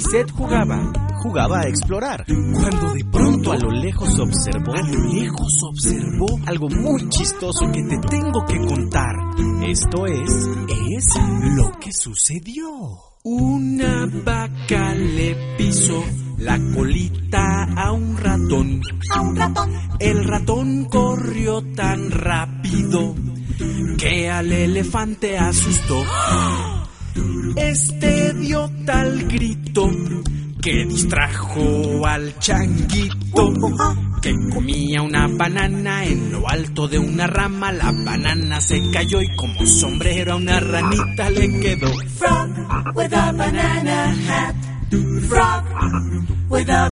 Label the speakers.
Speaker 1: Lisette jugaba a explorar, cuando de pronto a lo lejos observó algo muy chistoso que te tengo que contar. Esto es lo que sucedió. Una vaca le pisó la colita a un ratón. El ratón corrió tan rápido que al elefante asustó. Este dio tal grito que distrajo al changuito, que comía una banana en lo alto de una rama. La banana se cayó y como sombrero a una ranita le quedó.
Speaker 2: Frog with a banana hat. Frog with a